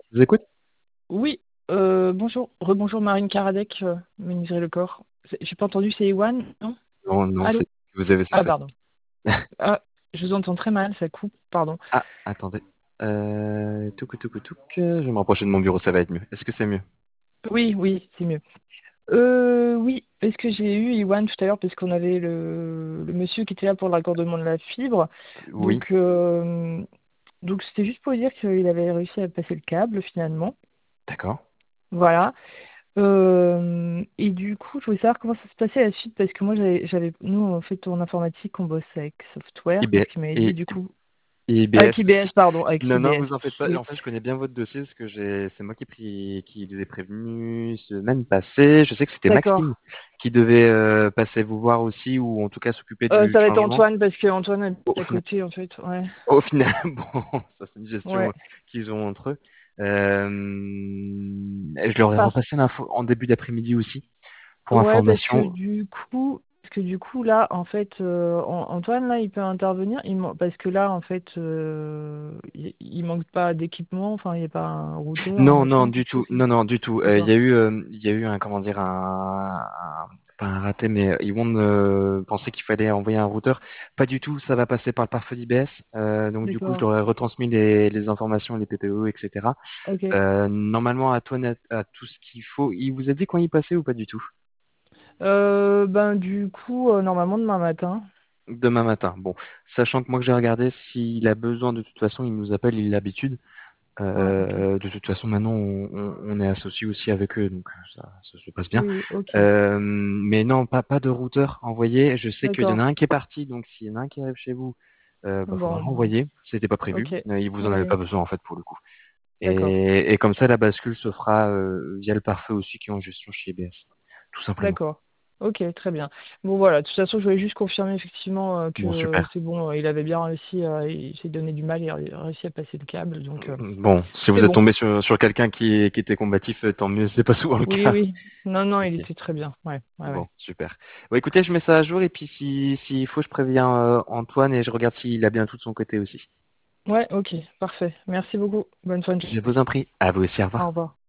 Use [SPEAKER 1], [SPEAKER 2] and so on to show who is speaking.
[SPEAKER 1] Je vous écoute?
[SPEAKER 2] Oui, bonjour, rebonjour Marine Karadec, menuiserie Le Corps. J'ai pas entendu, c'est Ewan, non?
[SPEAKER 1] Non, non,
[SPEAKER 2] Allô?
[SPEAKER 1] vous avez
[SPEAKER 2] Ah,
[SPEAKER 1] fait.
[SPEAKER 2] pardon. Ah, je vous entends très mal, ça coupe, pardon.
[SPEAKER 1] Ah, attendez. Touk. Je vais me rapprocher de mon bureau, ça va être mieux. Est-ce que c'est mieux?
[SPEAKER 2] Oui, oui, c'est mieux. Oui, est-ce que j'ai eu Ewan tout à l'heure parce qu'on avait le monsieur qui était là pour le raccordement de la fibre.
[SPEAKER 1] Oui,
[SPEAKER 2] Donc, euh, donc c'était juste pour dire qu'il avait réussi à passer le câble finalement.
[SPEAKER 1] d'accord.
[SPEAKER 2] Voilà. Et du coup, je voulais savoir comment ça se passait la suite parce que moi, nous, en fait, en informatique, on bosse avec Software. C'est ce
[SPEAKER 1] IB,
[SPEAKER 2] qu'il m'avait dit,
[SPEAKER 1] et,
[SPEAKER 2] du coup.
[SPEAKER 1] et
[SPEAKER 2] Avec
[SPEAKER 1] IBS.
[SPEAKER 2] IBS, pardon, avec
[SPEAKER 1] Non, non,
[SPEAKER 2] IBS.
[SPEAKER 1] vous en faites pas.
[SPEAKER 2] Oui.
[SPEAKER 1] En fait, je connais bien votre dossier parce que c'est moi qui les ai prévenus semaine passée. Je sais que c'était Maxime
[SPEAKER 2] D'accord.
[SPEAKER 1] qui devait passer vous voir aussi ou en tout cas s'occuper du
[SPEAKER 2] Ça va être
[SPEAKER 1] changement.
[SPEAKER 2] Antoine parce que Antoine habite
[SPEAKER 1] Au
[SPEAKER 2] à
[SPEAKER 1] final,
[SPEAKER 2] côté, en fait. Ouais.
[SPEAKER 1] au final, bon, ça c'est une
[SPEAKER 2] Ouais.
[SPEAKER 1] gestion qu'ils ont entre eux. Je leur ai
[SPEAKER 2] Parce
[SPEAKER 1] repassé l'info en début d'après-midi aussi pour
[SPEAKER 2] Ouais,
[SPEAKER 1] information.
[SPEAKER 2] parce que du coup là, en fait, Antoine là, il peut intervenir. Parce que là, en fait, il manque pas d'équipement. Enfin, il n'y a pas un routeur, un
[SPEAKER 1] Non, non,
[SPEAKER 2] machin,
[SPEAKER 1] du
[SPEAKER 2] quelque
[SPEAKER 1] tout.
[SPEAKER 2] chose.
[SPEAKER 1] Non, non, du tout.
[SPEAKER 2] D'accord.
[SPEAKER 1] Il y a eu un, comment dire, pas un raté, mais ils vont penser qu'il fallait envoyer un routeur. Pas du tout. Ça va passer par le pare-feu d'IBS. Donc du coup, je
[SPEAKER 2] D'accord.
[SPEAKER 1] leur ai retransmis les informations, les PPE, etc.
[SPEAKER 2] Ok.
[SPEAKER 1] Normalement, Antoine a tout ce qu'il faut. Il vous a dit quand il passait ou pas du tout?
[SPEAKER 2] Ben du coup, normalement demain matin.
[SPEAKER 1] Demain matin. Bon, sachant que moi que j'ai regardé, s'il a besoin de toute façon, il nous appelle, il a l'habitude.
[SPEAKER 2] Ouais, ok.
[SPEAKER 1] De toute façon, maintenant, on est associé aussi avec eux, donc ça se passe bien.
[SPEAKER 2] Oui, oui, ok.
[SPEAKER 1] Mais non, pas de routeur envoyé. Je sais qu'il y en a
[SPEAKER 2] D'accord.
[SPEAKER 1] un qui est parti, donc s'il y en a un qui arrive chez vous, faudra
[SPEAKER 2] Bon, ben,
[SPEAKER 1] l'envoyer. C'était pas prévu.
[SPEAKER 2] ok.
[SPEAKER 1] Il vous en
[SPEAKER 2] Oui,
[SPEAKER 1] avait
[SPEAKER 2] oui.
[SPEAKER 1] pas besoin en fait pour le coup.
[SPEAKER 2] D'accord.
[SPEAKER 1] Et comme ça, la bascule se fera via le pare-feu aussi qui est en gestion chez EBS, tout simplement.
[SPEAKER 2] D'accord. Ok, très bien. Bon voilà, de toute façon, je voulais juste confirmer effectivement
[SPEAKER 1] Bon,
[SPEAKER 2] que
[SPEAKER 1] super.
[SPEAKER 2] c'est bon, il avait bien réussi, il s'est donné du mal, il a réussi à passer le câble, donc
[SPEAKER 1] Bon, si
[SPEAKER 2] c'est
[SPEAKER 1] vous êtes
[SPEAKER 2] bon.
[SPEAKER 1] tombé sur quelqu'un qui était combatif, tant mieux. C'est pas souvent le
[SPEAKER 2] Oui,
[SPEAKER 1] cas.
[SPEAKER 2] oui. Non, non, il
[SPEAKER 1] Ok.
[SPEAKER 2] était très bien. Ouais, ouais,
[SPEAKER 1] Bon,
[SPEAKER 2] ouais.
[SPEAKER 1] super. Bon, écoutez, je mets ça à jour et puis s'il faut, je préviens Antoine et je regarde s'il a bien tout de son côté aussi.
[SPEAKER 2] Ouais, ok, parfait. Merci beaucoup. Bonne fin de
[SPEAKER 1] Je
[SPEAKER 2] journée.
[SPEAKER 1] vous en prie. À vous aussi, au
[SPEAKER 2] Au
[SPEAKER 1] revoir.
[SPEAKER 2] revoir.